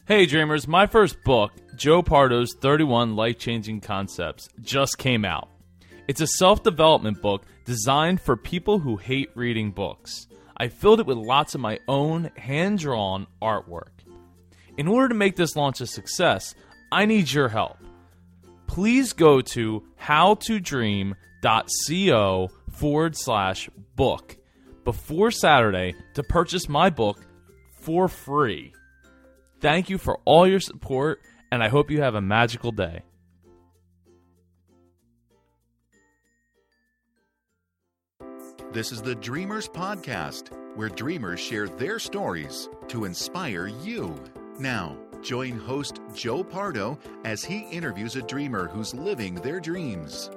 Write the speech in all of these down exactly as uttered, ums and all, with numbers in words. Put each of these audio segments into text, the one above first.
Hey Dreamers, my first book, Joe Pardo's thirty-one Life-Changing Concepts, just came out. It's a self-development book designed for people who hate reading books. I filled it with lots of my own hand-drawn artwork. In order to make this launch a success, I need your help. Please go to howtodream.co forward slash book before Saturday to purchase my book for free. Thank you for all your support, and I hope you have a magical day. This is the Dreamers Podcast, where dreamers share their stories to inspire you. Now, join host Joe Pardo as he interviews a dreamer who's living their dreams.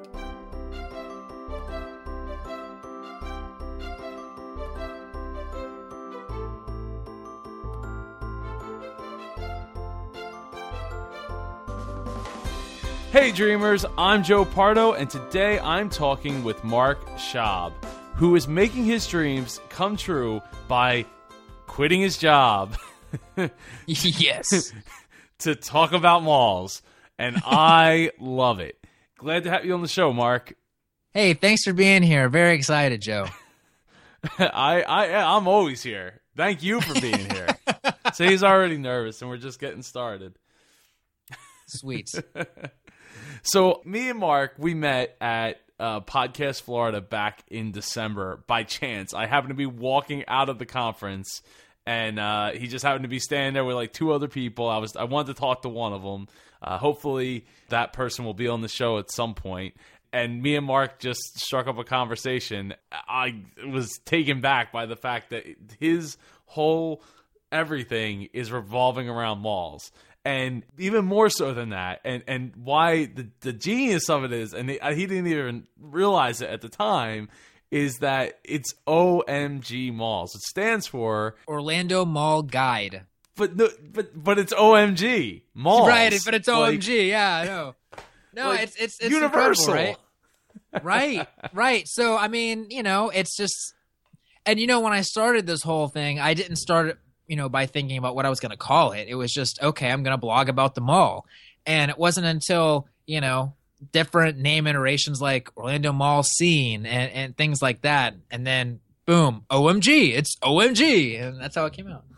Hey Dreamers, I'm Joe Pardo, and today I'm talking with Mark Schaub, who is making his dreams come true by quitting his job. Yes. To talk about malls, and I love it. Glad to have you on the show, Mark. Hey, thanks for being here. Very excited, Joe. I, I, I'm always here. Thank you for being here. So he's already nervous, and we're just getting started. Sweet. So me and Mark, we met at uh, Podcast Florida back in December by chance. I happened to be walking out of the conference, and uh, he just happened to be standing there with like two other people. I was I wanted to talk to one of them. Uh, hopefully that person will be on the show at some point. And me and Mark just struck up a conversation. I was taken back by the fact that his whole everything is revolving around malls. And even more so than that, and, and why the, the genius of it is, and he, he didn't even realize it at the time, is that it's O M G Malls. It stands for Orlando Mall Guide. But no, but but it's O M G Malls, right? But it's O M G. Like, yeah, I know. No, like it's it's it's universal, right? right, right. So I mean, you know, it's just, and you know, when I started this whole thing, I didn't start it, you know, by thinking about what I was going to call it. It was just, okay, I'm going to blog about the mall. And it wasn't until, you know, different name iterations like Orlando Mall Scene and, and things like that. And then, boom, O M G, it's O M G. And that's how it came out.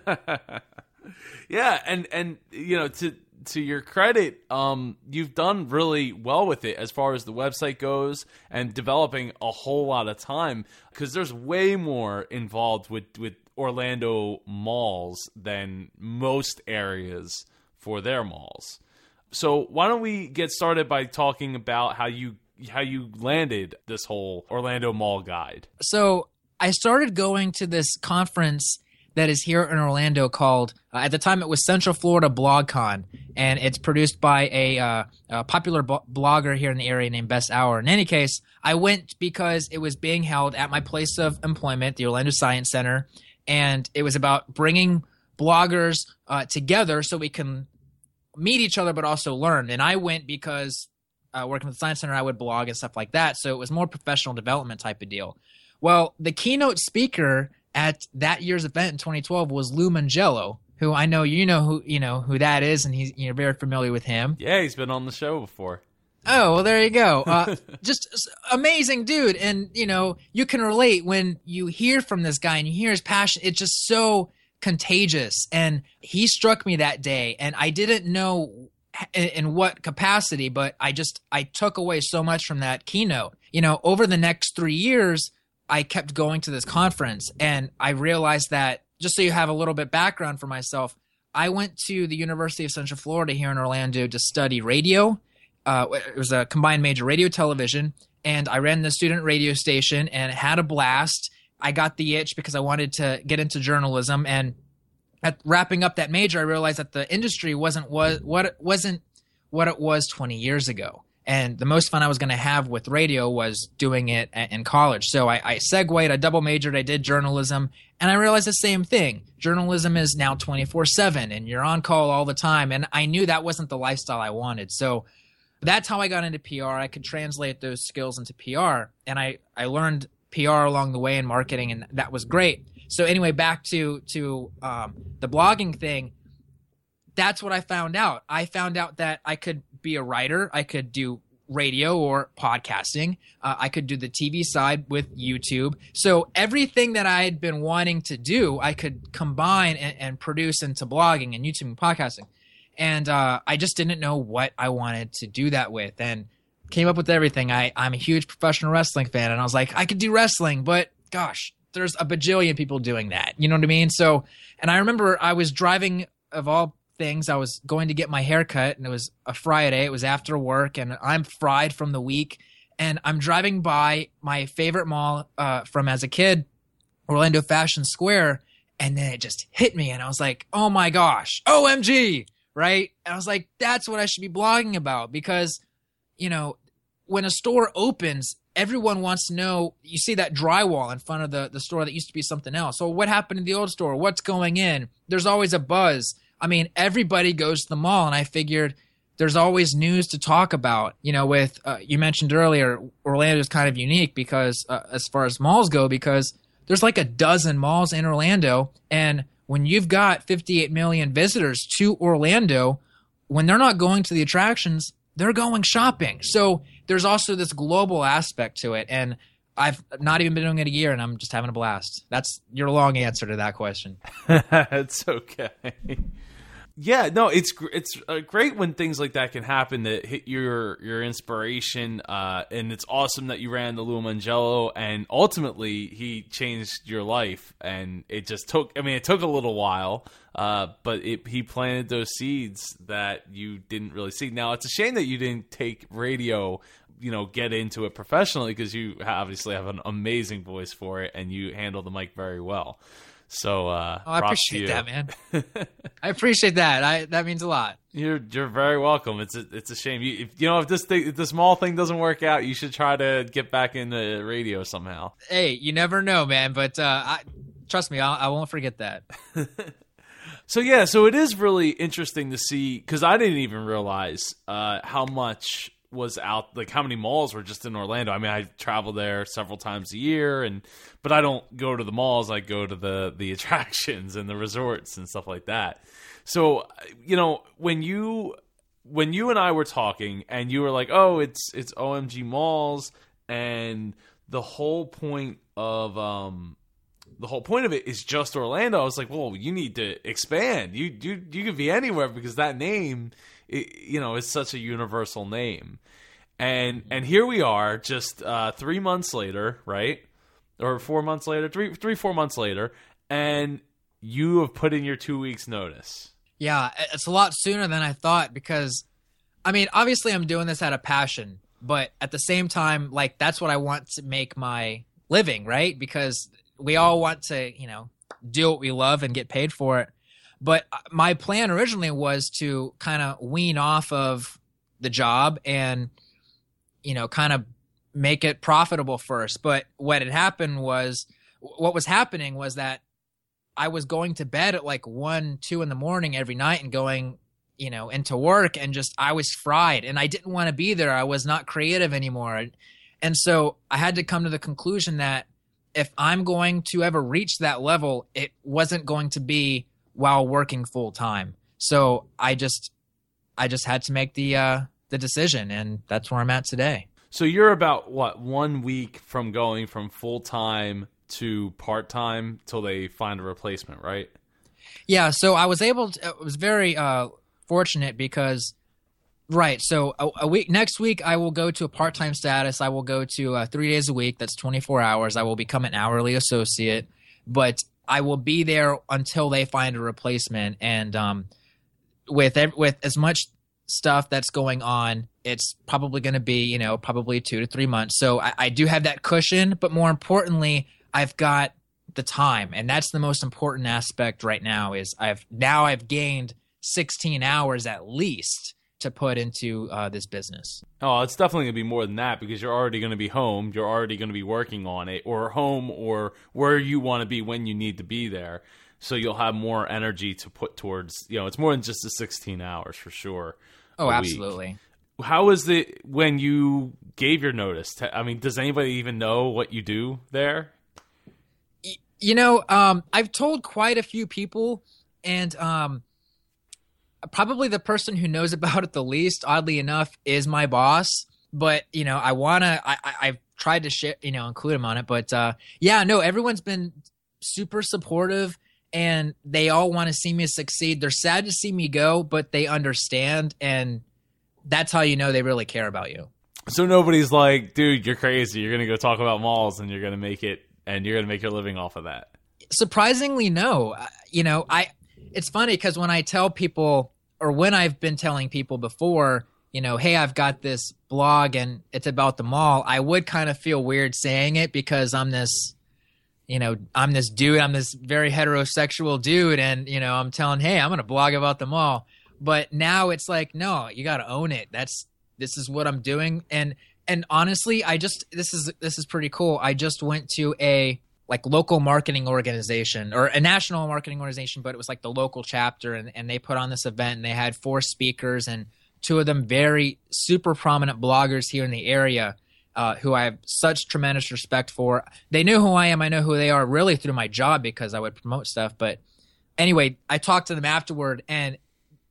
Yeah, and, and you know, to to your credit, um, you've done really well with it as far as the website goes and developing a whole lot of time, because there's way more involved with, with Orlando malls than most areas for their malls. So why don't we get started by talking about how you how you landed this whole Orlando Mall Guide? So I started going to this conference that is here in Orlando called, uh, at the time it was Central Florida BlogCon, and it's produced by a, uh, a popular b- blogger here in the area named Best Hour. In any case, I went because it was being held at my place of employment, the Orlando Science Center, and it was about bringing bloggers uh, together so we can meet each other but also learn. And I went because uh, working with the Science Center, I would blog and stuff like that, so it was more professional development type of deal. Well, the keynote speaker at that year's event in twenty twelve was Lou Mangello, who I know you know who you know who that is, and he's you're very familiar with him. Yeah, he's been on the show before. Oh, well, there you go. Uh, just amazing dude, and you know you can relate when you hear from this guy and you hear his passion. It's just so contagious, and he struck me that day, and I didn't know in, in what capacity, but I just I took away so much from that keynote. You know, over the next three years. I kept going to this conference, and I realized that, just so you have a little bit background for myself, I went to the University of Central Florida here in Orlando to study radio. Uh, it was a combined major, radio television, and I ran the student radio station and had a blast. I got the itch because I wanted to get into journalism, and at wrapping up that major, I realized that the industry wasn't was, what it wasn't what it was twenty years ago. And the most fun I was going to have with radio was doing it in college. So I, I segued, I double majored, I did journalism, and I realized the same thing. Journalism is now twenty-four seven, and you're on call all the time. And I knew that wasn't the lifestyle I wanted. So that's how I got into P R. I could translate those skills into P R, and I, I learned P R along the way in marketing, and that was great. So anyway, back to, to um, the blogging thing. that's what I found out. I found out that I could be a writer. I could do radio or podcasting. Uh, I could do the T V side with YouTube. So everything that I had been wanting to do, I could combine and, and produce into blogging and YouTube and podcasting. And uh, I just didn't know what I wanted to do that with, and came up with everything. I, I'm a huge professional wrestling fan, and I was like, I could do wrestling, but gosh, there's a bajillion people doing that. You know what I mean? So, and I remember I was driving, of all things, I was going to get my hair cut, and it was a Friday. It was after work, and I'm fried from the week, and I'm driving by my favorite mall uh, from as a kid, Orlando Fashion Square, and then it just hit me, and I was like, oh my gosh, O M G, right? And I was like, that's what I should be blogging about, because, you know, when a store opens, everyone wants to know. You see that drywall in front of the, the store that used to be something else. So what happened to the old store? What's going in? There's always a buzz. I mean, everybody goes to the mall, and I figured there's always news to talk about. You know, with uh, you mentioned earlier, Orlando is kind of unique because uh, as far as malls go, because there's like a dozen malls in Orlando, and when you've got fifty-eight million visitors to Orlando, when they're not going to the attractions, they're going shopping. So there's also this global aspect to it, and I've not even been doing it a year, and I'm just having a blast. That's your long answer to that question. It's okay. Yeah, no, it's it's uh, great when things like that can happen that hit your your inspiration, uh, and it's awesome that you ran the Lou Mongello, and ultimately he changed your life. And it just took, I mean, it took a little while, uh, but it, he planted those seeds that you didn't really see. Now, it's a shame that you didn't take radio, you know, get into it professionally, because you obviously have an amazing voice for it, and you handle the mic very well. So uh, oh, I appreciate that, man. I appreciate that. I that means a lot. You're you're very welcome. It's a, it's a shame. You if, you know if this thing, if the small thing doesn't work out, you should try to get back into radio somehow. Hey, you never know, man. But uh, I, trust me, I'll, I won't forget that. So yeah, so it is really interesting to see, because I didn't even realize uh, how much was out, like how many malls were just in Orlando. I mean, I travel there several times a year, and but I don't go to the malls. I go to the the attractions and the resorts and stuff like that. So, you know, when you when you and I were talking, and you were like, "Oh, it's it's O M G Malls," and the whole point of um the whole point of it is just Orlando. I was like, "Well, you need to expand. You you you could be anywhere, because that name, it, you know, is such a universal name." And and here we are, just uh, three months later, right? Or four months later, three, three, four months later, and you have put in your two weeks notice. Yeah, it's a lot sooner than I thought, because, I mean, obviously I'm doing this out of passion, but at the same time, like, that's what I want to make my living, right? Because we all want to, you know, do what we love and get paid for it. But my plan originally was to kind of wean off of the job and, you know, kind of make it profitable first. But what had happened was, what was happening was that I was going to bed at like one, two in the morning every night and going, you know, into work, and just, I was fried and I didn't want to be there. I was not creative anymore. And so I had to come to the conclusion that if I'm going to ever reach that level, it wasn't going to be while working full time. So I just, I just had to make the, uh, the decision, and that's where I'm at today. So you're about what, one week from going from full time to part time till they find a replacement, right? Yeah. So I was able to, it was very uh, fortunate because, right. So a, a week, next week, I will go to a part time status. I will go to uh, three days a week. That's twenty-four hours. I will become an hourly associate, but I will be there until they find a replacement. And um, with with as much stuff that's going on, it's probably going to be, you know, probably two to three months. So I, I do have that cushion, but more importantly, I've got the time, and that's the most important aspect right now. Is I've now I've gained sixteen hours at least to put into uh, this business. Oh, it's definitely going to be more than that, because you're already going to be home. You're already going to be working on it, or home, or where you want to be when you need to be there. So you'll have more energy to put towards, you know, it's more than just the sixteen hours for sure. Oh, absolutely. Week. How was it when you gave your notice? I mean, does anybody even know what you do there? You know, um, I've told quite a few people, and um, probably the person who knows about it the least, oddly enough, is my boss. But, you know, I want to, I, I, I've tried to share, you know, include him on it. But uh, yeah, no, everyone's been super supportive and they all want to see me succeed. They're sad to see me go, but they understand. And that's how you know they really care about you. So nobody's like, dude, you're crazy. You're going to go talk about malls and you're going to make it, and you're going to make your living off of that. Surprisingly, no. You know, I, it's funny because when I tell people, or when I've been telling people before, you know, hey, I've got this blog and it's about the mall, I would kind of feel weird saying it because I'm this, you know, I'm this dude, I'm this very heterosexual dude. And, you know, I'm telling, hey, I'm going to blog about the mall. But now it's like, no, you got to own it. That's, this is what I'm doing. And, and honestly, I just, this is, this is pretty cool. I just went to a like local marketing organization or a national marketing organization, but it was like the local chapter. And, and they put on this event and they had four speakers and two of them very super prominent bloggers here in the area uh, who I have such tremendous respect for. They knew who I am. I know who they are really through my job because I would promote stuff. But anyway, I talked to them afterward and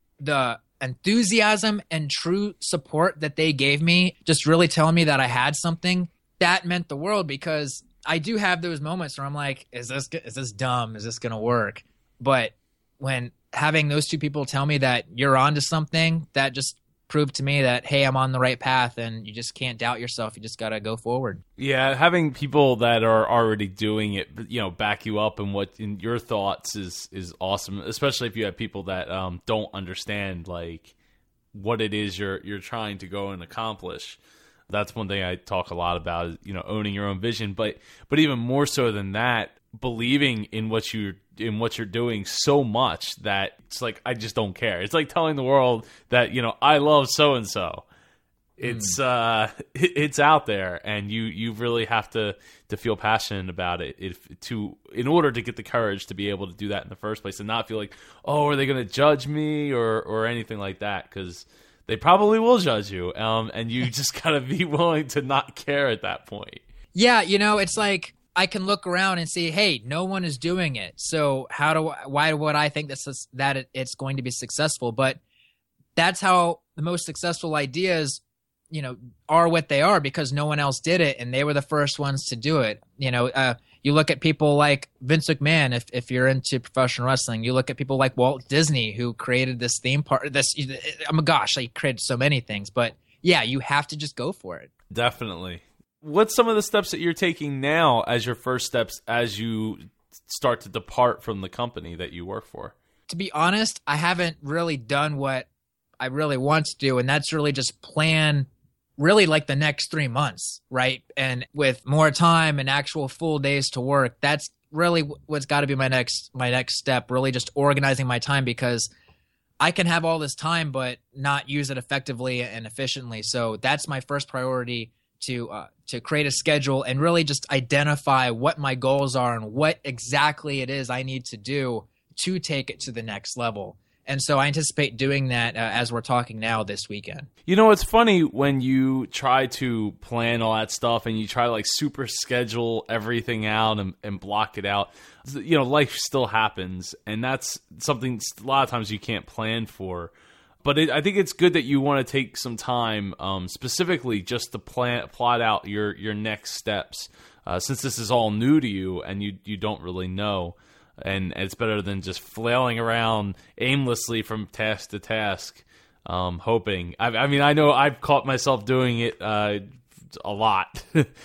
the enthusiasm and true support that they gave me, just really telling me that I had something, that meant the world because I do have those moments where I'm like, is this, is this dumb? Is this going to work? But when having those two people tell me that you're onto something, that just proved to me that, hey, I'm on the right path and you just can't doubt yourself. You just got to go forward. Yeah, having people that are already doing it, you know, back you up in what in your thoughts is is awesome, especially if you have people that um, don't understand like what it is you're you're trying to go and accomplish. That's one thing I talk a lot about, is, you know, owning your own vision, but but even more so than that, believing in what you in what you're doing so much that it's like, I just don't care. It's like telling the world that, you know, I love so and so. It's mm. uh it, it's out there, and you you really have to to feel passionate about it if to in order to get the courage to be able to do that in the first place and not feel like, oh, are they going to judge me or or anything like that, because they probably will judge you, um and you just got to be willing to not care at that point. Yeah, you know, it's like I can look around and see, hey, no one is doing it. So how do I, why would I think this is, that it, it's going to be successful? But that's how the most successful ideas, you know, are what they are, because no one else did it and they were the first ones to do it. You know, uh, you look at people like Vince McMahon, if if you're into professional wrestling. You look at people like Walt Disney, who created this theme park. This, oh my gosh, he created so many things. But yeah, you have to just go for it. Definitely. What's some of the steps that you're taking now as your first steps as you start to depart from the company that you work for? To be honest, I haven't really done what I really want to do, and that's really just plan really like the next three months, right? And with more time and actual full days to work, that's really what's got to be my next my next step, really just organizing my time, because I can have all this time but not use it effectively and efficiently. So that's my first priority, to uh, to create a schedule and really just identify what my goals are and what exactly it is I need to do to take it to the next level. And so I anticipate doing that uh, as we're talking now this weekend. You know, it's funny when you try to plan all that stuff and you try to like super schedule everything out and, and block it out. You know, life still happens, and that's something a lot of times you can't plan for. But it, I think it's good that you want to take some time, um, specifically just to plan, plot out your your next steps, uh, since this is all new to you and you you don't really know, and it's better than just flailing around aimlessly from task to task, um, hoping. I, I mean, I know I've caught myself doing it uh, a lot,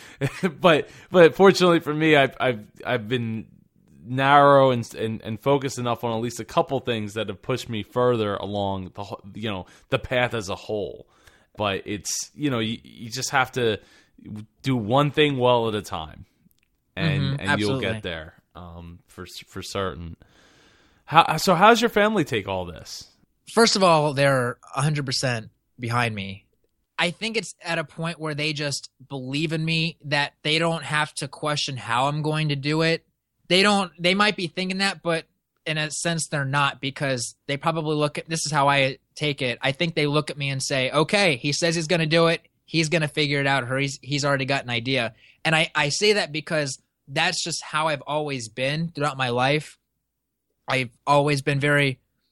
but but fortunately for me, I've I've I've been narrow and, and and focused enough on at least a couple things that have pushed me further along the you know the path as a whole. But it's you know you, you just have to do one thing well at a time, and mm-hmm, and absolutely. you'll get there, um, for for certain. How so? How's your family take all this? First of all, they're one hundred percent behind me. I think it's at a point where they just believe in me, that they don't have to question how I'm going to do it. They don't, they might be thinking that, but in a sense they're not, because they probably look at, this is how I take it. I think they look at me and say, okay, he says he's going to do it. He's going to figure it out, or he's, he's already got an idea. And I, I say that because that's just how I've always been throughout my life. I've always been very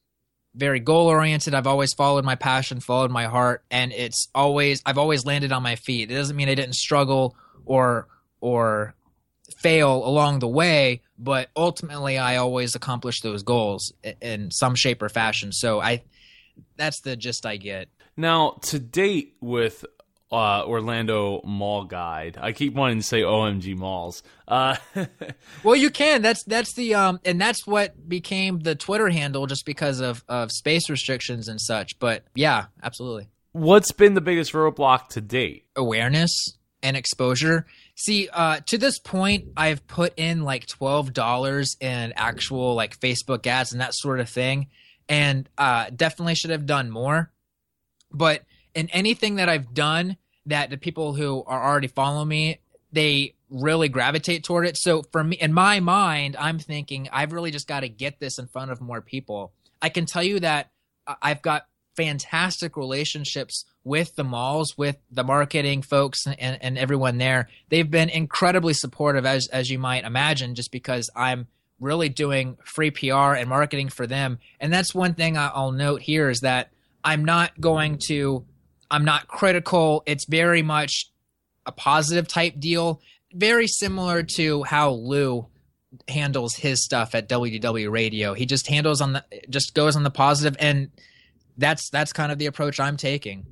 very goal oriented. I've always followed my passion, followed my heart, and it's always I've always landed on my feet. It doesn't mean I didn't struggle or or fail along the way, but ultimately I always accomplish those goals in some shape or fashion. So I that's the gist I get. Now, to date with uh, Orlando Mall Guide, I keep wanting to say O M G Malls. Uh, well, you can. That's that's the um, and that's what became the Twitter handle, just because of of space restrictions and such. But yeah, absolutely. What's been the biggest roadblock to date? Awareness and exposure. See, uh, to this point, I've put in like twelve dollars in actual like Facebook ads and that sort of thing, and uh, definitely should have done more. But in anything that I've done, that the people who are already following me, they really gravitate toward it. So for me, in my mind, I'm thinking I've really just got to get this in front of more people. I can tell you that I've got fantastic relationships with the malls, with the marketing folks and, and everyone there. They've been incredibly supportive, as as you might imagine, just because I'm really doing free P R and marketing for them. And that's one thing I'll note here is that I'm not going to, I'm not critical. It's very much a positive type deal, very similar to how Lou handles his stuff at W D W Radio. He just handles on the, just goes on the positive, and that's that's kind of the approach I'm taking.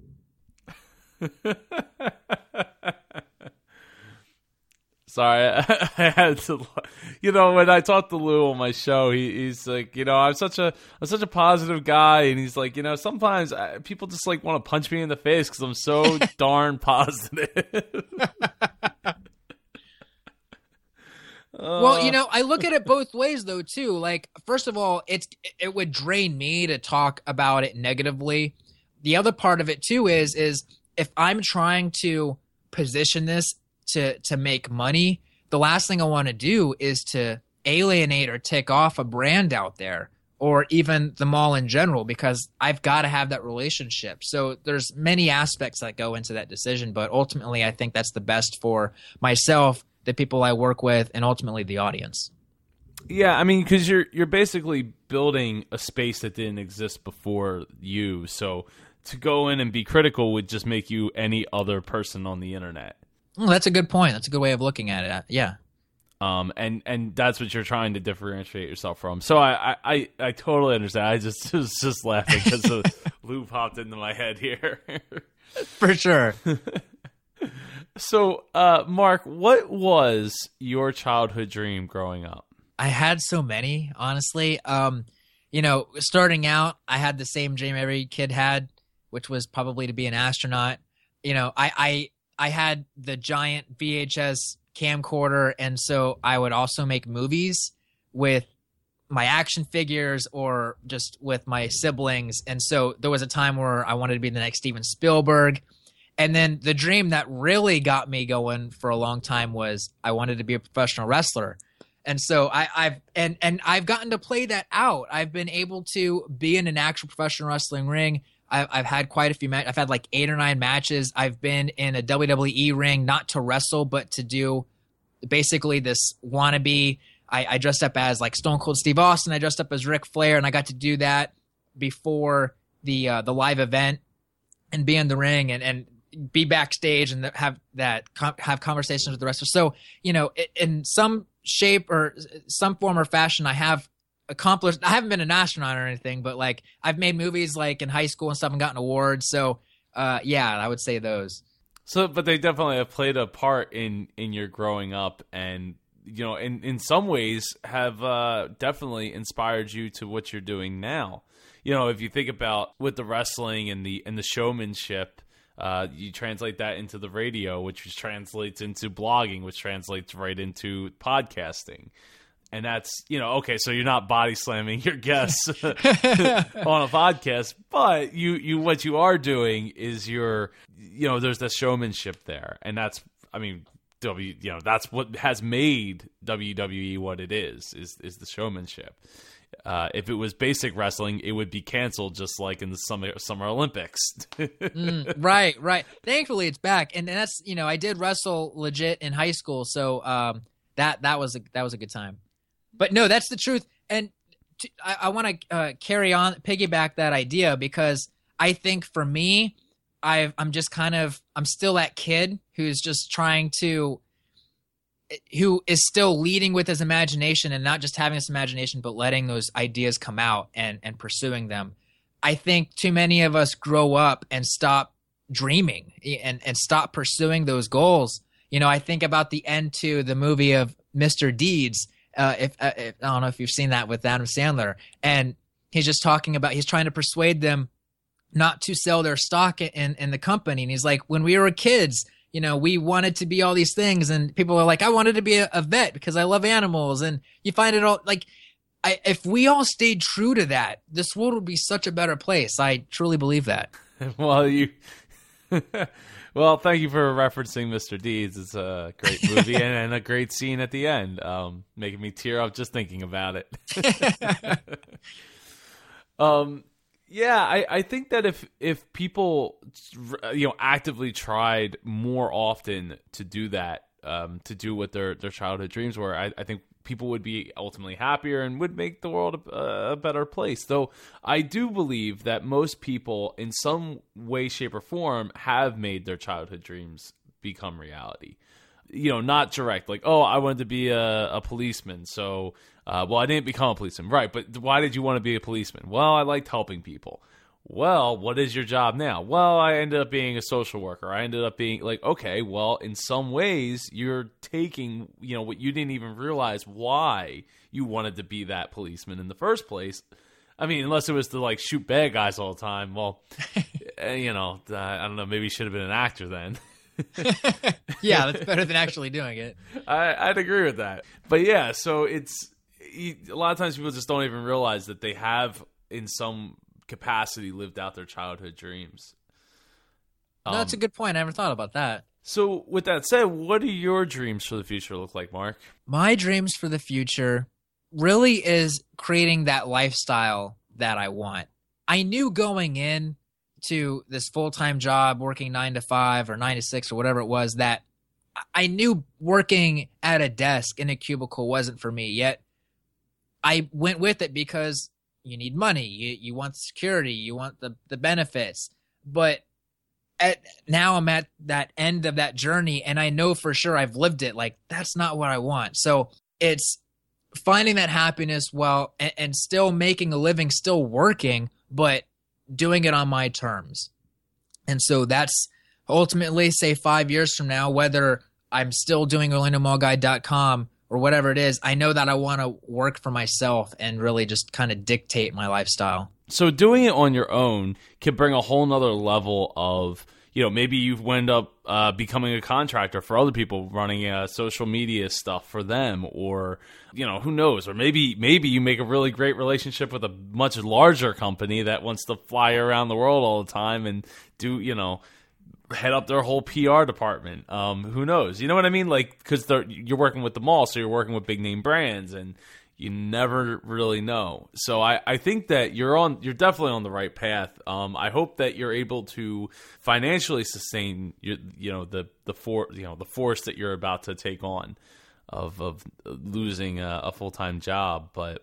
Sorry, I, I had to. You know, when I talked to Lou on my show, he, he's like, you know, I'm such a I'm such a positive guy, and he's like, you know, sometimes I, people just like want to punch me in the face because I'm so darn positive. Well, you know, I look at it both ways though too. Like, first of all, it's it would drain me to talk about it negatively. The other part of it too is is if I'm trying to position this to to make money, the last thing I want to do is to alienate or tick off a brand out there, or even the mall in general, because I've got to have that relationship. So there's many aspects that go into that decision, but ultimately I think that's the best for myself, the people I work with, and ultimately the audience. Yeah, I mean, because you're you're basically building a space that didn't exist before you. So to go in and be critical would just make you any other person on the internet. Well, that's a good point. That's a good way of looking at it. Yeah. Um, and, and that's what you're trying to differentiate yourself from. So I, I, I totally understand. I just was just laughing because Lou popped into my head here. For sure. So, uh, Mark, what was your childhood dream growing up? I had so many, honestly. Um, you know, starting out, I had the same dream every kid had, which was probably to be an astronaut. You know, I, I, I had the giant V H S camcorder, and so I would also make movies with my action figures or just with my siblings. And so there was a time where I wanted to be the next Steven Spielberg. And then the dream that really got me going for a long time was I wanted to be a professional wrestler. And so I, I've and and I've gotten to play that out. I've been able to be in an actual professional wrestling ring. I've, I've had quite a few matches. I've had like eight or nine matches. I've been in a W W E ring, not to wrestle, but to do basically this wannabe. I, I dressed up as like Stone Cold Steve Austin. I dressed up as Ric Flair, and I got to do that before the uh, the live event and be in the ring and, and be backstage and have that have conversations with the wrestlers. So, you know, in some shape or some form or fashion, I have accomplished. I haven't been an astronaut or anything, but like I've made movies like in high school and stuff and gotten awards. So, uh, yeah, I would say those. So, but they definitely have played a part in in your growing up, and you know, in in some ways have uh, definitely inspired you to what you're doing now. You know, if you think about with the wrestling and the and the showmanship. Uh, you translate that into the radio, which translates into blogging, which translates right into podcasting. And that's, you know, okay, so you're not body slamming your guests on a podcast, but you, you, what you are doing is you're, you know, there's the showmanship there. And that's, I mean, W, you know, that's what has made W W E what it is, is, is the showmanship. Uh, if it was basic wrestling, it would be canceled, just like in the summer Summer Olympics. mm, right, right. Thankfully, it's back, and that's you know I did wrestle legit in high school, so um, that that was a, that was a good time. But no, that's the truth. And t- I, I want to uh, carry on, piggyback that idea, because I think for me, I've, I'm just kind of, I'm still that kid who's just trying to, who is still leading with his imagination and not just having this imagination, but letting those ideas come out and, and pursuing them. I think too many of us grow up and stop dreaming and, and stop pursuing those goals. You know, I think about the end to the movie of Mister Deeds. Uh, if, uh, if I don't know if you've seen that with Adam Sandler, and he's just talking about, he's trying to persuade them not to sell their stock in, in the company. And he's like, when we were kids, you know, we wanted to be all these things, and people are like, I wanted to be a, a vet because I love animals. And you find it all like, I, if we all stayed true to that, this world would be such a better place. I truly believe that. Well, you, well, thank you for referencing Mister Deeds. It's a great movie and, and a great scene at the end, um, making me tear up just thinking about it. um, yeah, I, I think that if if people, you know, actively tried more often to do that, um, to do what their their childhood dreams were, I, I think people would be ultimately happier and would make the world a, a better place. Though I do believe that most people in some way, shape, or form have made their childhood dreams become reality. You know, not direct, like, oh, I wanted to be a, a policeman, so, uh, well, I didn't become a policeman. Right, but why did you want to be a policeman? Well, I liked helping people. Well, what is your job now? Well, I ended up being a social worker. I ended up being like, okay, well, in some ways, you're taking, you know, what you didn't even realize why you wanted to be that policeman in the first place. I mean, unless it was to, like, shoot bad guys all the time. Well, you know, I don't know, maybe you should have been an actor then. Yeah, that's better than actually doing it. I, I'd agree with that. But yeah, so it's, a lot of times people just don't even realize that they have, in some capacity, lived out their childhood dreams. No, that's Um, a good point. I never thought about that. So with that said, what do your dreams for the future look like, Mark? My dreams for the future really is creating that lifestyle that I want. I knew going in to this full-time job, working nine to five or nine to six or whatever it was, that I knew working at a desk in a cubicle wasn't for me. Yet I went with it because you need money, you you want security, you want the, the benefits. But at, now I'm at that end of that journey, and I know for sure I've lived it. Like, that's not what I want. So it's finding that happiness while and, and still making a living, still working, but doing it on my terms. And so that's ultimately, say five years from now, whether I'm still doing Orlando Mall Guide dot com or whatever it is, I know that I want to work for myself and really just kind of dictate my lifestyle. So doing it on your own can bring a whole nother level of, you know, maybe you end up uh, becoming a contractor for other people, running uh, social media stuff for them, or, you know, who knows? Or maybe maybe you make a really great relationship with a much larger company that wants to fly around the world all the time and do, you know, head up their whole P R department. Um, who knows? You know what I mean? Like, because you're working with the mall, so you're working with big name brands, and you never really know. So I, I think that you're on, you're definitely on the right path. Um, I hope that you're able to financially sustain your, you know, the the for, you know, the force that you're about to take on of of losing a, a full time job. But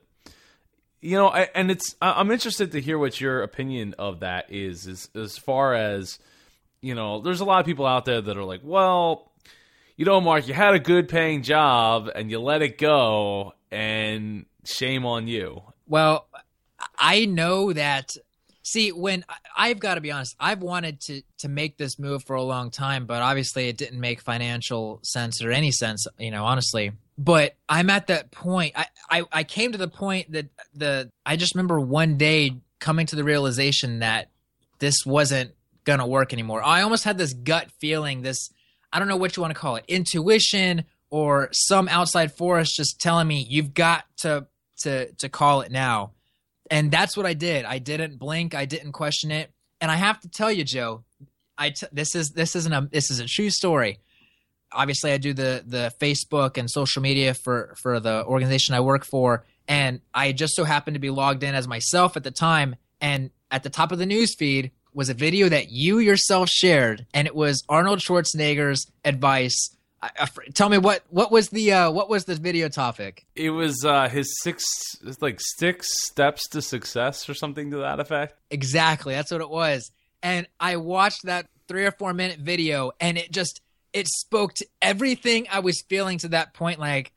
you know, I, and it's I'm interested to hear what your opinion of that is, is as far as, you know, there's a lot of people out there that are like, well, you know, Mark, you had a good paying job and you let it go, and shame on you. Well, I know that. See, when I've got to be honest, I've wanted to to make this move for a long time, but obviously it didn't make financial sense or any sense, you know, honestly. But I'm at that point. I, I, I came to the point that the I just remember one day coming to the realization that this wasn't going to work anymore. I almost had this gut feeling, this, I don't know what you want to call it, intuition or some outside force just telling me you've got to to to call it now. And that's what I did. I didn't blink. I didn't question it. And I have to tell you, Joe, I t- this is this isn't a this is a true story. Obviously, I do the the Facebook and social media for for the organization I work for, and I just so happened to be logged in as myself at the time. And at the top of the news feed was a video that you yourself shared, and it was Arnold Schwarzenegger's advice. I, I, tell me what what was the uh, what was the video topic? It was uh, his six, it's like six steps to success or something to that effect. Exactly, that's what it was. And I watched that three or four minute video, and it just it spoke to everything I was feeling to that point. Like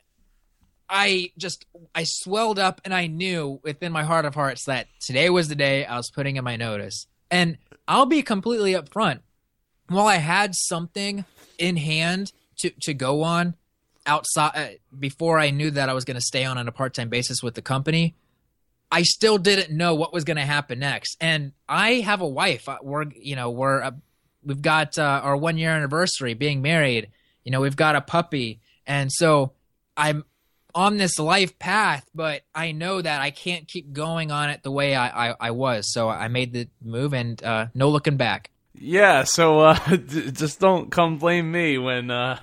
I just I swelled up, and I knew within my heart of hearts that today was the day I was putting in my notice. And I'll be completely upfront. While I had something in hand to, to go on outside uh, before I knew that I was going to stay on on a part-time basis with the company, I still didn't know what was going to happen next. And I have a wife. We're, you know, we're, uh, we've got uh, our one year anniversary being married. You know, we've got a puppy. And so I'm on this life path, but I know that I can't keep going on it the way I, I, I was. So I made the move, and uh, no looking back. Yeah, so uh, just don't come blame me when uh,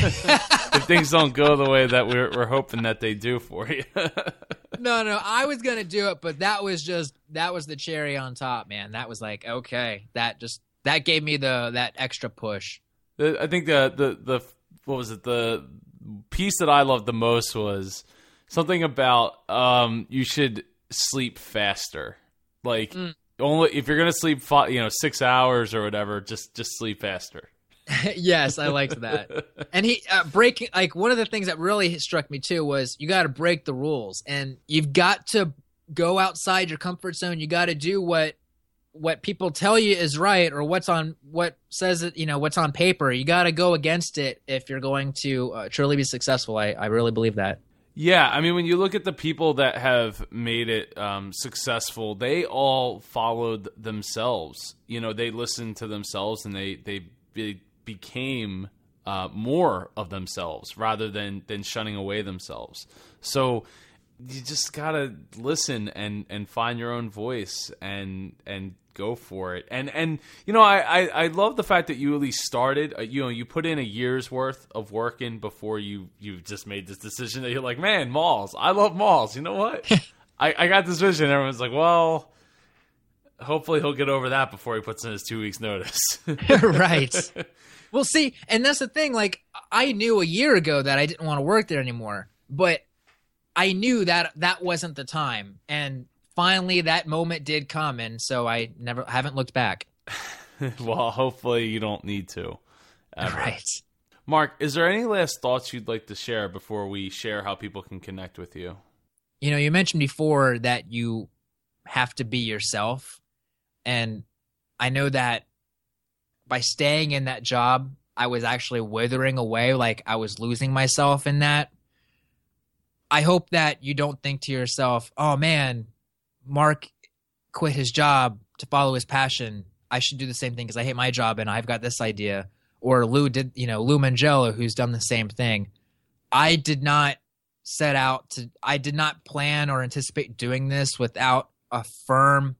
if things don't go the way that we're we're hoping that they do for you. no, no, I was gonna do it, but that was just that was the cherry on top, man. That was like, okay, that just that gave me the that extra push. I think the the the what was it the piece that I loved the most was something about um, you should sleep faster, like. Mm. Only if you're gonna sleep, five, you know, six hours or whatever, just just sleep faster. Yes, I liked that. And he uh, breaking like one of the things that really struck me too was you got to break the rules, and you've got to go outside your comfort zone. You got to do what what people tell you is right, or what's on what says it, you know, what's on paper. You got to go against it if you're going to uh, truly be successful. I I really believe that. Yeah, I mean, when you look at the people that have made it um, successful, they all followed themselves. You know, they listened to themselves, and they they be, became uh, more of themselves rather than than shunning away themselves. So you just gotta listen and, and find your own voice and and go for it. And and you know, I, I, I love the fact that you at least started. Uh, you know, you put in a year's worth of work in before you you just made this decision that you're like, man, malls. I love malls. You know what? I, I got this vision. Everyone's like, well, hopefully he'll get over that before he puts in his two weeks notice. Right. Well, see, and that's the thing. Like, I knew a year ago that I didn't want to work there anymore, but I knew that that wasn't the time. And finally, that moment did come, and so I never haven't looked back. Well, hopefully you don't need to. Ever. Right. Mark, is there any last thoughts you'd like to share before we share how people can connect with you? You know, you mentioned before that you have to be yourself, and I know that by staying in that job, I was actually withering away, like I was losing myself in that. I hope that you don't think to yourself, oh man, Mark quit his job to follow his passion. I should do the same thing because I hate my job and I've got this idea. Or Lou did, you know, Lou Mangello, who's done the same thing. I did not set out to, I did not plan or anticipate doing this without a firm,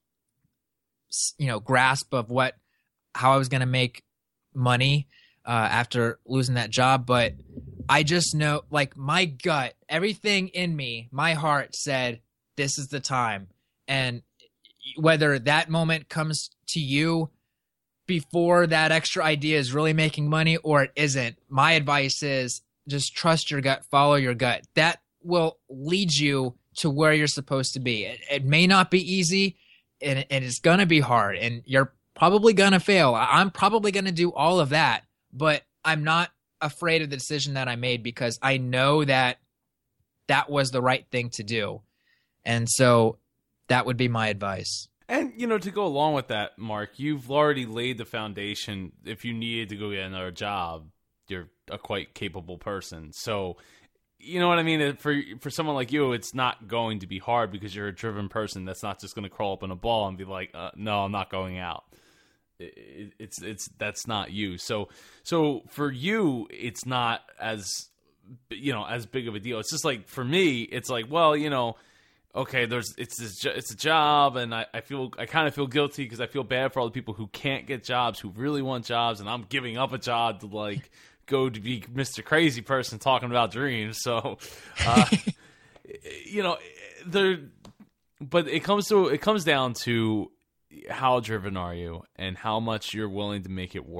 you know, grasp of what, how I was going to make money uh, after losing that job. But I just know, like, my gut, everything in me, my heart said, this is the time. And whether that moment comes to you before that extra idea is really making money or it isn't, my advice is just trust your gut, follow your gut. That will lead you to where you're supposed to be. It, it may not be easy, and, and it's going to be hard, and you're probably going to fail. I'm probably going to do all of that, but I'm not afraid of the decision that I made because I know that that was the right thing to do. And so that would be my advice. And, you know, to go along with that, Mark, you've already laid the foundation. If you needed to go get another job, you're a quite capable person. So, you know what I mean? For for someone like you, it's not going to be hard because you're a driven person that's not just going to crawl up in a ball and be like, uh, no, I'm not going out. It, it's it's that's not you. So so for you, it's not as, you know, as big of a deal. It's just like, for me, it's like, well, you know, okay, there's it's this, it's a job, and I, I feel I kind of feel guilty because I feel bad for all the people who can't get jobs, who really want jobs, and I'm giving up a job to like go to be Mister Crazy Person talking about dreams. So, uh, you know, there, but it comes to it comes down to how driven are you and how much you're willing to make it work.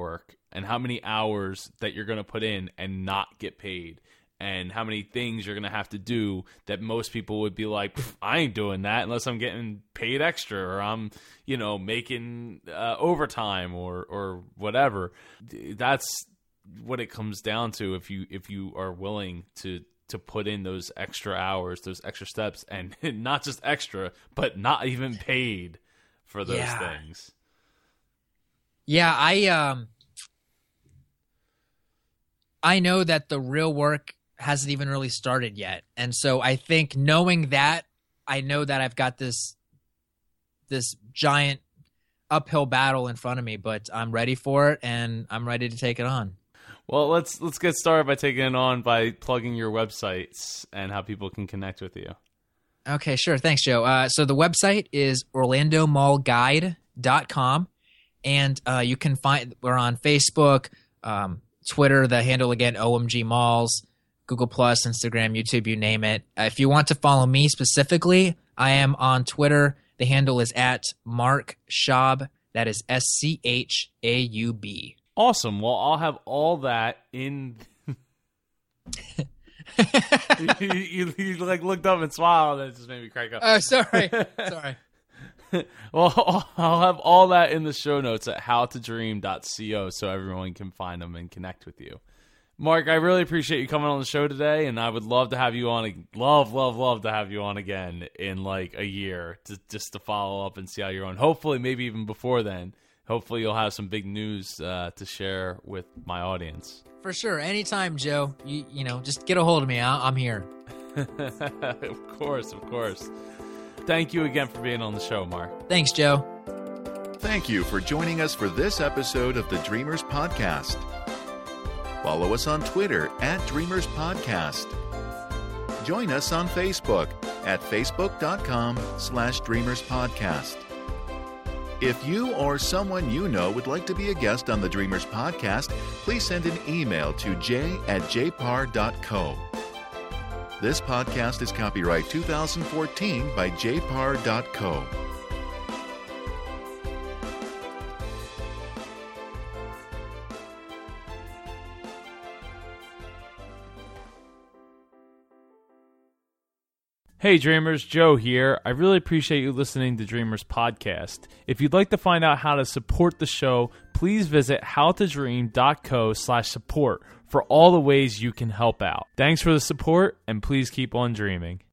and how many hours that you're going to put in and not get paid, and how many things you're going to have to do that most people would be like, I ain't doing that unless I'm getting paid extra, or I'm, you know, making uh, overtime or or whatever. That's what it comes down to if you if you are willing to to put in those extra hours, those extra steps, and not just extra, but not even paid for those yeah. things. Yeah, I um I know that the real work hasn't even really started yet. And so I think knowing that, I know that I've got this this giant uphill battle in front of me, but I'm ready for it and I'm ready to take it on. Well, let's let's get started by taking it on by plugging your websites and how people can connect with you. Okay, sure. Thanks, Joe. Uh, so the website is orlando mall guide dot com, and uh, you can find we're on Facebook, um, Twitter. The handle again, O M G Malls, Google Plus, Instagram, YouTube, you name it. Uh, if you want to follow me specifically, I am on Twitter. The handle is at Mark Schaub. That is S C H A U B. Awesome. Well, I'll have all that in. you, you, you like looked up and smiled, and it just made me crack up. Oh, sorry, sorry. Well, I'll have all that in the show notes at how to dream dot co, so everyone can find them and connect with you. Mark, I really appreciate you coming on the show today, and I would love to have you on. Love, love, love to have you on again in like a year, to, just to follow up and see how you're on. Hopefully, maybe even before then. Hopefully, you'll have some big news uh, to share with my audience. For sure. Anytime, Joe. You you know, just get a hold of me. I- I'm here. Of course, of course. Thank you again for being on the show, Mark. Thanks, Joe. Thank you for joining us for this episode of the Dreamers Podcast. Follow us on Twitter at Dreamers Podcast. Join us on Facebook at facebook.com slash Dreamers Podcast. If you or someone you know would like to be a guest on the Dreamers Podcast, please send an email to j at j par dot co. This podcast is copyright two thousand fourteen by j par dot co. Hey Dreamers, Joe here. I really appreciate you listening to Dreamers Podcast. If you'd like to find out how to support the show, please visit how to dream dot co slash support for all the ways you can help out. Thanks for the support, and please keep on dreaming.